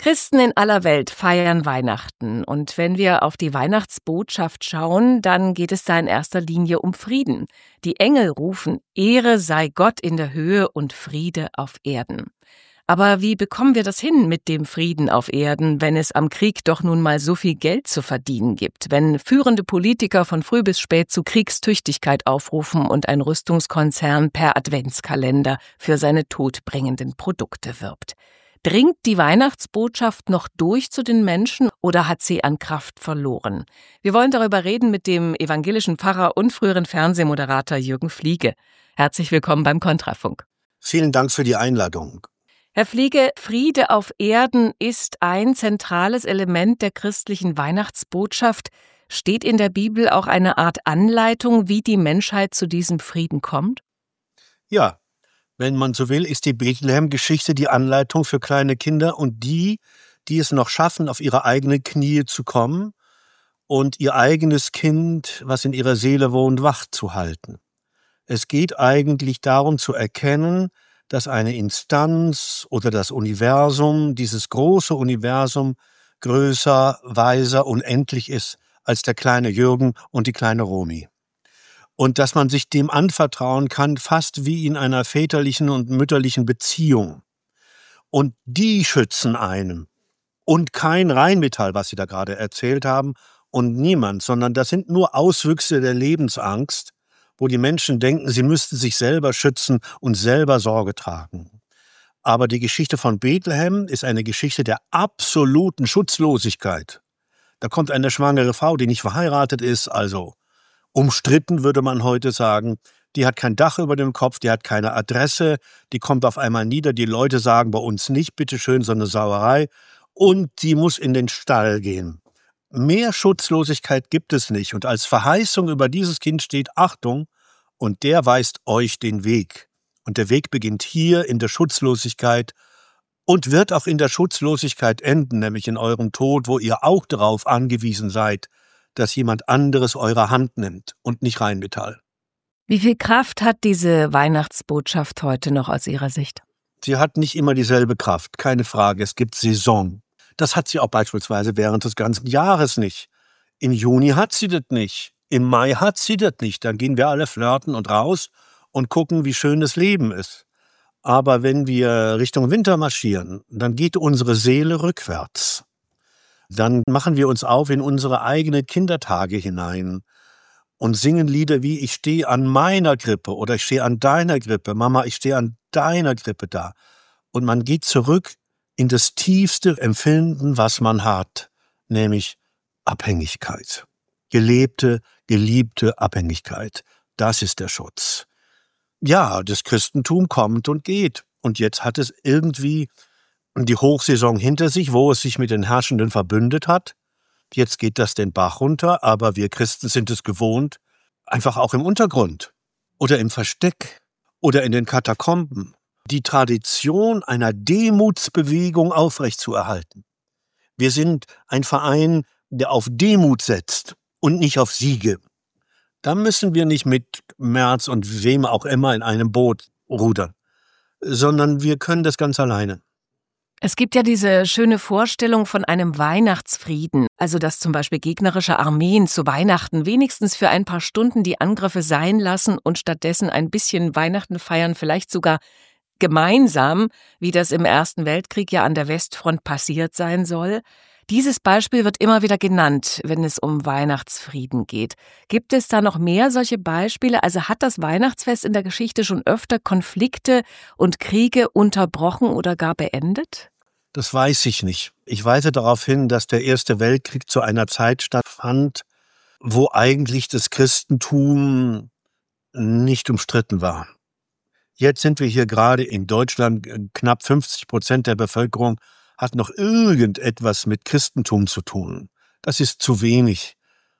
Christen in aller Welt feiern Weihnachten. Und wenn wir auf die Weihnachtsbotschaft schauen, dann geht es da in erster Linie um Frieden. Die Engel rufen: Ehre sei Gott in der Höhe und Friede auf Erden. Aber wie bekommen wir das hin mit dem Frieden auf Erden, wenn es am Krieg doch nun mal so viel Geld zu verdienen gibt, wenn führende Politiker von früh bis spät zu Kriegstüchtigkeit aufrufen und ein Rüstungskonzern per Adventskalender für seine todbringenden Produkte wirbt? Dringt die Weihnachtsbotschaft noch durch zu den Menschen oder hat sie an Kraft verloren? Wir wollen darüber reden mit dem evangelischen Pfarrer und früheren Fernsehmoderator Jürgen Fliege. Herzlich willkommen beim Kontrafunk. Vielen Dank für die Einladung. Herr Fliege, Friede auf Erden ist ein zentrales Element der christlichen Weihnachtsbotschaft. Steht in der Bibel auch eine Art Anleitung, wie die Menschheit zu diesem Frieden kommt? Ja, wenn man so will, ist die Bethlehem-Geschichte die Anleitung für kleine Kinder und die es noch schaffen, auf ihre eigenen Knie zu kommen und ihr eigenes Kind, was in ihrer Seele wohnt, wach zu halten. Es geht eigentlich darum zu erkennen, dass eine Instanz oder das Universum, dieses große Universum, größer, weiser, unendlich ist als der kleine Jürgen und die kleine Romi. Und dass man sich dem anvertrauen kann, fast wie in einer väterlichen und mütterlichen Beziehung. Und die schützen einen. Und kein Rheinmetall, was Sie da gerade erzählt haben, und niemand, sondern das sind nur Auswüchse der Lebensangst, wo die Menschen denken, sie müssten sich selber schützen und selber Sorge tragen. Aber die Geschichte von Bethlehem ist eine Geschichte der absoluten Schutzlosigkeit. Da kommt eine schwangere Frau, die nicht verheiratet ist, also umstritten würde man heute sagen, die hat kein Dach über dem Kopf, die hat keine Adresse, die kommt auf einmal nieder, die Leute sagen bei uns nicht, bitteschön, so eine Sauerei, und die muss in den Stall gehen. Mehr Schutzlosigkeit gibt es nicht. Und als Verheißung über dieses Kind steht: Achtung, und der weist euch den Weg. Und der Weg beginnt hier in der Schutzlosigkeit und wird auch in der Schutzlosigkeit enden, nämlich in eurem Tod, wo ihr auch darauf angewiesen seid, dass jemand anderes eure Hand nimmt und nicht Rheinmetall. Wie viel Kraft hat diese Weihnachtsbotschaft heute noch aus Ihrer Sicht? Sie hat nicht immer dieselbe Kraft, keine Frage. Es gibt Saison. Das hat sie auch beispielsweise während des ganzen Jahres nicht. Im Juni hat sie das nicht. Im Mai hat sie das nicht. Dann gehen wir alle flirten und raus und gucken, wie schön das Leben ist. Aber wenn wir Richtung Winter marschieren, dann geht unsere Seele rückwärts. Dann machen wir uns auf in unsere eigenen Kindertage hinein und singen Lieder wie: Ich stehe an meiner Krippe oder ich stehe an deiner Krippe. Mama, ich stehe an deiner Krippe da. Und man geht zurück in das tiefste Empfinden, was man hat, nämlich Abhängigkeit. Gelebte, geliebte Abhängigkeit. Das ist der Schutz. Ja, das Christentum kommt und geht. Und jetzt hat es irgendwie die Hochsaison hinter sich, wo es sich mit den Herrschenden verbündet hat. Jetzt geht das den Bach runter, aber wir Christen sind es gewohnt, einfach auch im Untergrund oder im Versteck oder in den Katakomben die Tradition einer Demutsbewegung aufrechtzuerhalten. Wir sind ein Verein, der auf Demut setzt und nicht auf Siege. Da müssen wir nicht mit Merz und wem auch immer in einem Boot rudern, sondern wir können das ganz alleine. Es gibt ja diese schöne Vorstellung von einem Weihnachtsfrieden, also dass zum Beispiel gegnerische Armeen zu Weihnachten wenigstens für ein paar Stunden die Angriffe sein lassen und stattdessen ein bisschen Weihnachten feiern, vielleicht sogar gemeinsam, wie das im Ersten Weltkrieg ja an der Westfront passiert sein soll. Dieses Beispiel wird immer wieder genannt, wenn es um Weihnachtsfrieden geht. Gibt es da noch mehr solche Beispiele? Also hat das Weihnachtsfest in der Geschichte schon öfter Konflikte und Kriege unterbrochen oder gar beendet? Das weiß ich nicht. Ich weise darauf hin, dass der Erste Weltkrieg zu einer Zeit stattfand, wo eigentlich das Christentum nicht umstritten war. Jetzt sind wir hier gerade in Deutschland, knapp 50% der Bevölkerung hat noch irgendetwas mit Christentum zu tun. Das ist zu wenig,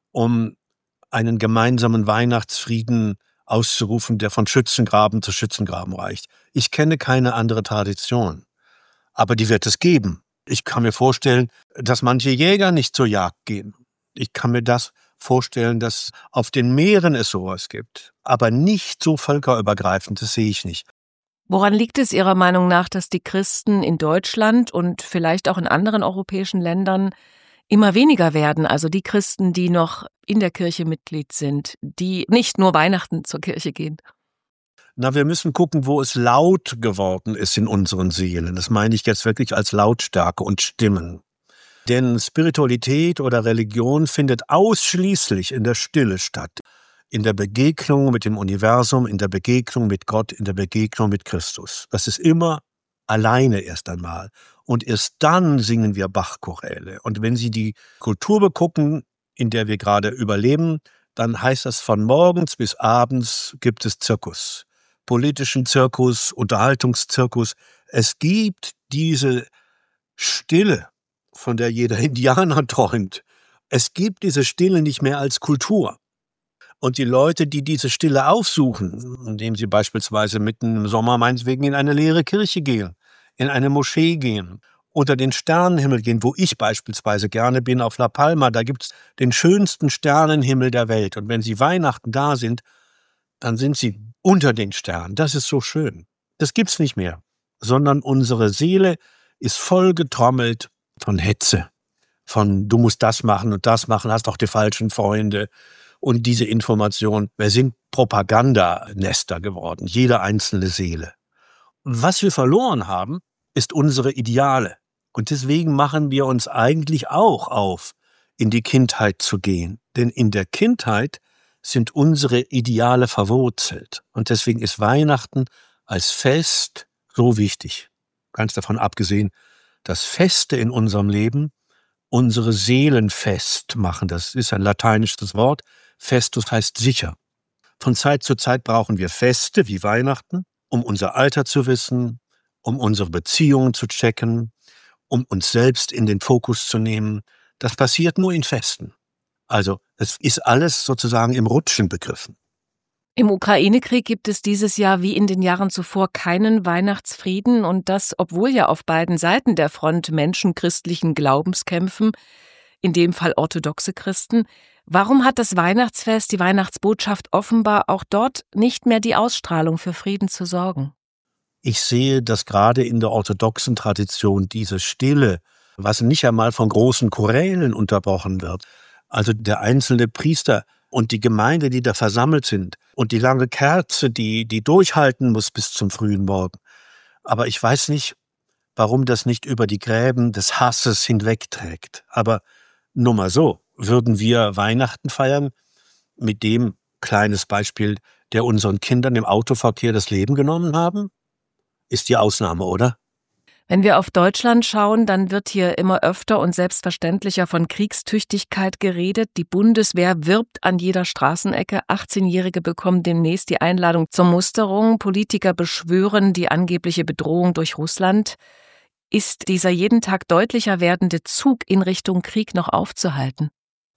um einen gemeinsamen Weihnachtsfrieden auszurufen, der von Schützengraben zu Schützengraben reicht. Ich kenne keine andere Tradition, aber die wird es geben. Ich kann mir vorstellen, dass manche Jäger nicht zur Jagd gehen. Ich kann mir das vorstellen, dass auf den Meeren es sowas gibt, aber nicht so völkerübergreifend, das sehe ich nicht. Woran liegt es Ihrer Meinung nach, dass die Christen in Deutschland und vielleicht auch in anderen europäischen Ländern immer weniger werden? Also die Christen, die noch in der Kirche Mitglied sind, die nicht nur Weihnachten zur Kirche gehen. Na, wir müssen gucken, wo es laut geworden ist in unseren Seelen. Das meine ich jetzt wirklich als Lautstärke und Stimmen. Denn Spiritualität oder Religion findet ausschließlich in der Stille statt. In der Begegnung mit dem Universum, in der Begegnung mit Gott, in der Begegnung mit Christus. Das ist immer alleine erst einmal. Und erst dann singen wir Bachchoräle. Und wenn Sie die Kultur begucken, in der wir gerade überleben, dann heißt das, von morgens bis abends gibt es Zirkus. Politischen Zirkus, Unterhaltungszirkus. Es gibt diese Stille, von der jeder Indianer träumt. Es gibt diese Stille nicht mehr als Kultur. Und die Leute, die diese Stille aufsuchen, indem sie beispielsweise mitten im Sommer meinetwegen in eine leere Kirche gehen, in eine Moschee gehen, unter den Sternenhimmel gehen, wo ich beispielsweise gerne bin, auf La Palma, da gibt's den schönsten Sternenhimmel der Welt. Und wenn sie Weihnachten da sind, dann sind sie unter den Sternen. Das ist so schön. Das gibt's nicht mehr. Sondern unsere Seele ist voll getrommelt von Hetze. Von du musst das machen und das machen, hast doch die falschen Freunde. Und diese Information, wir sind Propagandanester geworden, jede einzelne Seele. Und was wir verloren haben, ist unsere Ideale. Und deswegen machen wir uns eigentlich auch auf, in die Kindheit zu gehen. Denn in der Kindheit sind unsere Ideale verwurzelt. Und deswegen ist Weihnachten als Fest so wichtig. Ganz davon abgesehen, dass Feste in unserem Leben unsere Seelen fest machen. Das ist ein lateinisches Wort. Festus heißt sicher. Von Zeit zu Zeit brauchen wir Feste wie Weihnachten, um unser Alter zu wissen, um unsere Beziehungen zu checken, um uns selbst in den Fokus zu nehmen. Das passiert nur in Festen. Also es ist alles sozusagen im Rutschen begriffen. Im Ukraine-Krieg gibt es dieses Jahr wie in den Jahren zuvor keinen Weihnachtsfrieden und das, obwohl ja auf beiden Seiten der Front Menschen christlichen Glaubens kämpfen, in dem Fall orthodoxe Christen. Warum hat das Weihnachtsfest, die Weihnachtsbotschaft offenbar auch dort nicht mehr die Ausstrahlung für Frieden zu sorgen? Ich sehe, dass gerade in der orthodoxen Tradition diese Stille, was nicht einmal von großen Chorälen unterbrochen wird, also der einzelne Priester und die Gemeinde, die da versammelt sind und die lange Kerze, die durchhalten muss bis zum frühen Morgen. Aber ich weiß nicht, warum das nicht über die Gräben des Hasses hinwegträgt. Aber nur mal so, würden wir Weihnachten feiern mit dem, kleines Beispiel, der unseren Kindern im Autoverkehr das Leben genommen haben? Ist die Ausnahme, oder? Wenn wir auf Deutschland schauen, dann wird hier immer öfter und selbstverständlicher von Kriegstüchtigkeit geredet. Die Bundeswehr wirbt an jeder Straßenecke. 18-Jährige bekommen demnächst die Einladung zur Musterung. Politiker beschwören die angebliche Bedrohung durch Russland. Ist dieser jeden Tag deutlicher werdende Zug in Richtung Krieg noch aufzuhalten?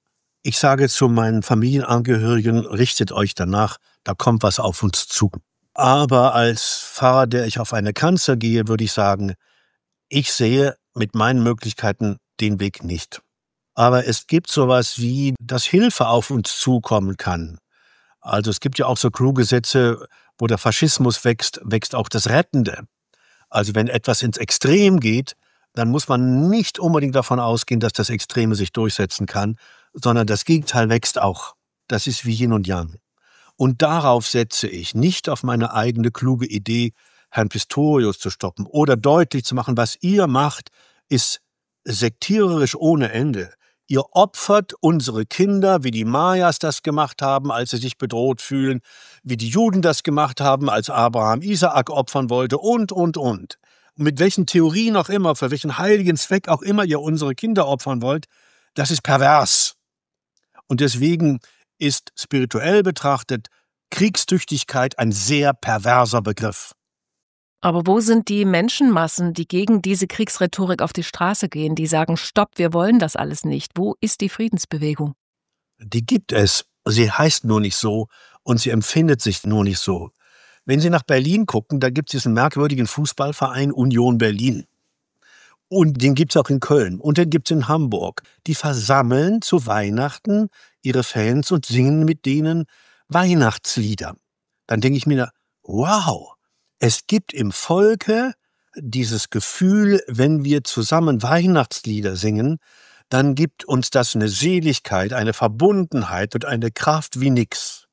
Ich sage zu meinen Familienangehörigen, richtet euch danach, da kommt was auf uns zu. Aber als Pfarrer, der ich auf eine Kanzel gehe, würde ich sagen, ich sehe mit meinen Möglichkeiten den Weg nicht. Aber es gibt sowas wie, dass Hilfe auf uns zukommen kann. Also es gibt ja auch so kluge Sätze, wo der Faschismus wächst, wächst auch das Rettende. Also wenn etwas ins Extrem geht, dann muss man nicht unbedingt davon ausgehen, dass das Extreme sich durchsetzen kann, sondern das Gegenteil wächst auch. Das ist wie Yin und Yang. Und darauf setze ich, nicht auf meine eigene kluge Idee, Herrn Pistorius zu stoppen oder deutlich zu machen, was ihr macht, ist sektiererisch ohne Ende. Ihr opfert unsere Kinder, wie die Mayas das gemacht haben, als sie sich bedroht fühlen, wie die Juden das gemacht haben, als Abraham Isaak opfern wollte und. Mit welchen Theorien auch immer, für welchen heiligen Zweck auch immer ihr unsere Kinder opfern wollt, das ist pervers. Und deswegen ist spirituell betrachtet Kriegstüchtigkeit ein sehr perverser Begriff. Aber wo sind die Menschenmassen, die gegen diese Kriegsrhetorik auf die Straße gehen, die sagen, stopp, wir wollen das alles nicht? Wo ist die Friedensbewegung? Die gibt es. Sie heißt nur nicht so und sie empfindet sich nur nicht so. Wenn Sie nach Berlin gucken, da gibt es diesen merkwürdigen Fußballverein Union Berlin. Und den gibt es auch in Köln und den gibt es in Hamburg. Die versammeln zu Weihnachten ihre Fans und singen mit denen Weihnachtslieder. Dann denke ich mir, wow, Es gibt im Volke dieses Gefühl, wenn wir zusammen Weihnachtslieder singen, dann gibt uns das eine Seligkeit, eine Verbundenheit und eine Kraft wie nix.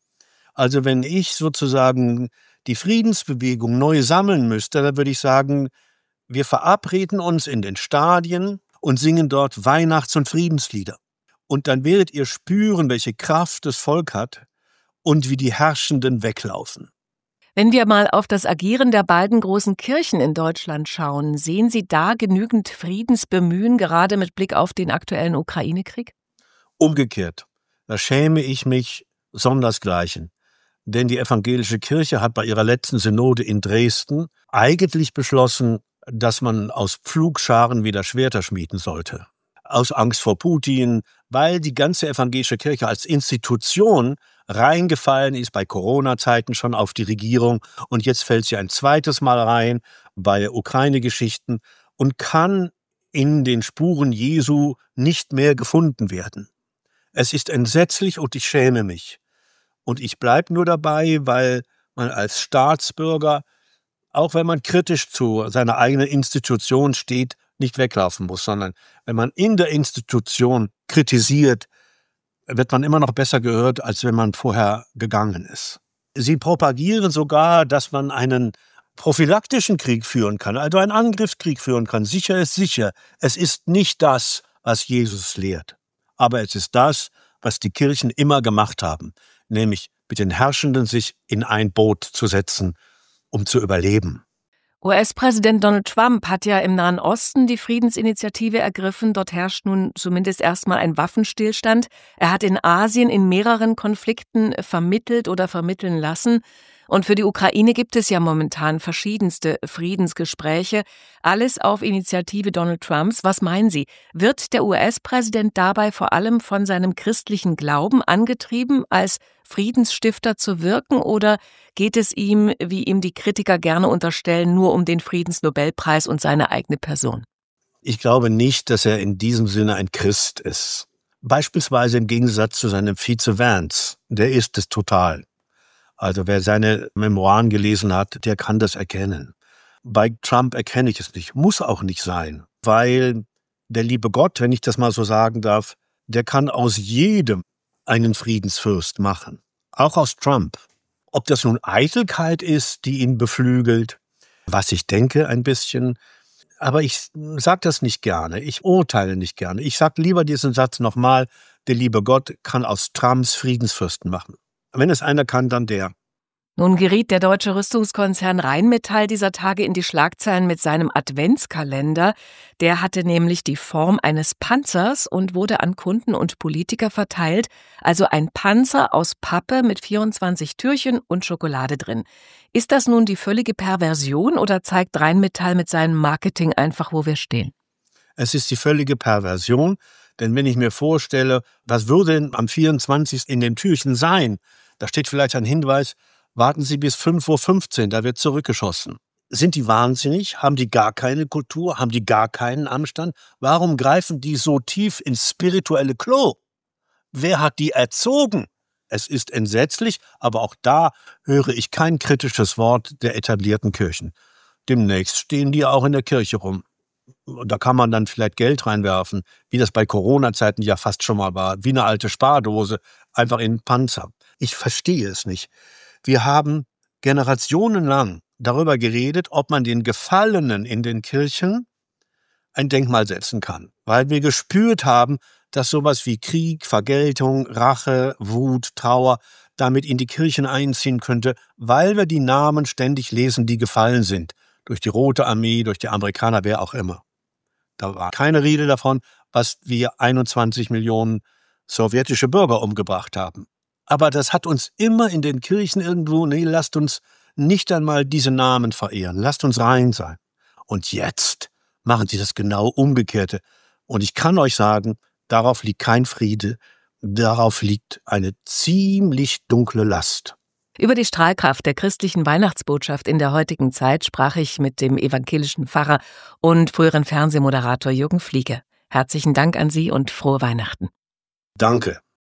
Also wenn ich sozusagen die Friedensbewegung neu sammeln müsste, dann würde ich sagen, wir verabreden uns in den Stadien und singen dort Weihnachts- und Friedenslieder. Und dann werdet ihr spüren, welche Kraft das Volk hat und wie die Herrschenden weglaufen. Wenn wir mal auf das Agieren der beiden großen Kirchen in Deutschland schauen, sehen Sie da genügend Friedensbemühen, gerade mit Blick auf den aktuellen Ukraine-Krieg? Umgekehrt, da schäme ich mich sondersgleichen. Denn die evangelische Kirche hat bei ihrer letzten Synode in Dresden eigentlich beschlossen, dass man aus Pflugscharen wieder Schwerter schmieden sollte. Aus Angst vor Putin, weil die ganze evangelische Kirche als Institution reingefallen ist bei Corona-Zeiten schon auf die Regierung und jetzt fällt sie ein zweites Mal rein bei Ukraine-Geschichten und kann in den Spuren Jesu nicht mehr gefunden werden. Es ist entsetzlich und ich schäme mich. Und ich bleibe nur dabei, weil man als Staatsbürger, auch wenn man kritisch zu seiner eigenen Institution steht, nicht weglaufen muss, sondern wenn man in der Institution kritisiert, wird man immer noch besser gehört, als wenn man vorher gegangen ist. Sie propagieren sogar, dass man einen prophylaktischen Krieg führen kann, also einen Angriffskrieg führen kann. Sicher ist sicher. Es ist nicht das, was Jesus lehrt. Aber es ist das, was die Kirchen immer gemacht haben, nämlich mit den Herrschenden sich in ein Boot zu setzen, um zu überleben. US-Präsident Donald Trump hat ja im Nahen Osten die Friedensinitiative ergriffen. Dort herrscht nun zumindest erstmal ein Waffenstillstand. Er hat in Asien in mehreren Konflikten vermittelt oder vermitteln lassen. Und für die Ukraine gibt es ja momentan verschiedenste Friedensgespräche. Alles auf Initiative Donald Trumps. Was meinen Sie? Wird der US-Präsident dabei vor allem von seinem christlichen Glauben angetrieben, als Friedensstifter zu wirken? Oder geht es ihm, wie ihm die Kritiker gerne unterstellen, nur um den Friedensnobelpreis und seine eigene Person? Ich glaube nicht, dass er in diesem Sinne ein Christ ist. Beispielsweise im Gegensatz zu seinem Vize Vance. Der ist es total. Also wer seine Memoiren gelesen hat, der kann das erkennen. Bei Trump erkenne ich es nicht, muss auch nicht sein, weil der liebe Gott, wenn ich das mal so sagen darf, der kann aus jedem einen Friedensfürst machen, auch aus Trump. Ob das nun Eitelkeit ist, die ihn beflügelt, was ich denke ein bisschen, aber ich sage das nicht gerne, ich urteile nicht gerne. Ich sage lieber diesen Satz nochmal, der liebe Gott kann aus Trumps Friedensfürsten machen. Wenn es einer kann, dann der. Nun geriet der deutsche Rüstungskonzern Rheinmetall dieser Tage in die Schlagzeilen mit seinem Adventskalender. Der hatte nämlich die Form eines Panzers und wurde an Kunden und Politiker verteilt. Also ein Panzer aus Pappe mit 24 Türchen und Schokolade drin. Ist das nun die völlige Perversion oder zeigt Rheinmetall mit seinem Marketing einfach, wo wir stehen? Es ist die völlige Perversion, denn wenn ich mir vorstelle, was würde denn am 24. in dem Türchen sein? Da steht vielleicht ein Hinweis, warten Sie bis 5:15 Uhr, da wird zurückgeschossen. Sind die wahnsinnig? Haben die gar keine Kultur? Haben die gar keinen Anstand? Warum greifen die so tief ins spirituelle Klo? Wer hat die erzogen? Es ist entsetzlich, aber auch da höre ich kein kritisches Wort der etablierten Kirchen. Demnächst stehen die auch in der Kirche rum. Da kann man dann vielleicht Geld reinwerfen, wie das bei Corona-Zeiten ja fast schon mal war, wie eine alte Spardose, einfach in den Panzer. Ich verstehe es nicht. Wir haben generationenlang darüber geredet, ob man den Gefallenen in den Kirchen ein Denkmal setzen kann, weil wir gespürt haben, dass sowas wie Krieg, Vergeltung, Rache, Wut, Trauer damit in die Kirchen einziehen könnte, weil wir die Namen ständig lesen, die gefallen sind. Durch die Rote Armee, durch die Amerikaner, wer auch immer. Da war keine Rede davon, was wir 21 Millionen sowjetische Bürger umgebracht haben. Aber das hat uns immer in den Kirchen irgendwo, nee, lasst uns nicht einmal diese Namen verehren, lasst uns rein sein. Und jetzt machen sie das genau Umgekehrte. Und ich kann euch sagen, darauf liegt kein Friede, darauf liegt eine ziemlich dunkle Last. Über die Strahlkraft der christlichen Weihnachtsbotschaft in der heutigen Zeit sprach ich mit dem evangelischen Pfarrer und früheren Fernsehmoderator Jürgen Fliege. Herzlichen Dank an Sie und frohe Weihnachten. Danke.